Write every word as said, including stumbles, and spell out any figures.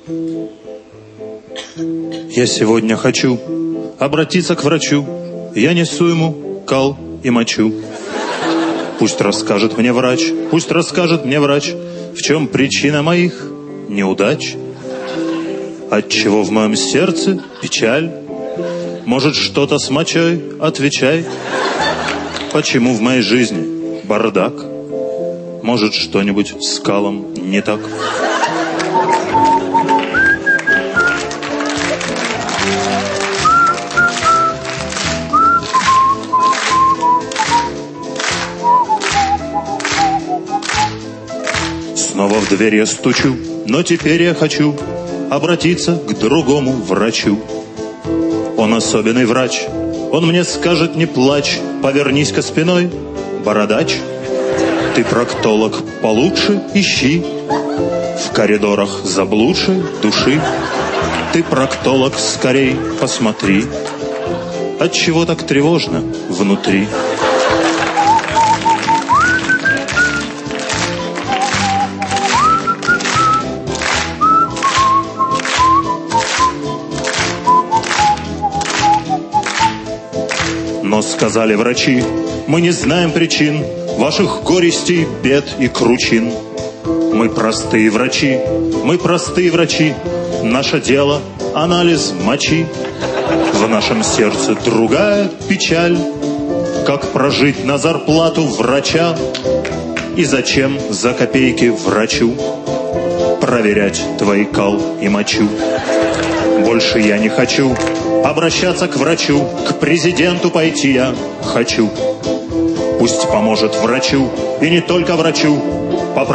Я сегодня хочу обратиться к врачу. Я несу ему кал и мочу. Пусть расскажет мне врач, пусть расскажет мне врач, в чем причина моих неудач. Отчего в моем сердце печаль? Может, что-то с мочой? Отвечай. Почему в моей жизни бардак? Может, что-нибудь с калом не так? Снова в дверь я стучу, но теперь я хочу обратиться к другому врачу. Он особенный врач, он мне скажет: не плачь, повернись-ка спиной, бородач. Ты проктолог получше ищи в коридорах заблудшей души. Ты проктолог скорей посмотри, отчего так тревожно внутри. Но сказали врачи: мы не знаем причин ваших горестей, бед и кручин. Мы простые врачи, мы простые врачи. Наше дело — анализ мочи. В нашем сердце другая печаль. Как прожить на зарплату врача? И зачем за копейки врачу проверять твои кал и мочу? Больше я не хочу обращаться к врачу, к президенту пойти я хочу. Пусть поможет врачу, и не только врачу,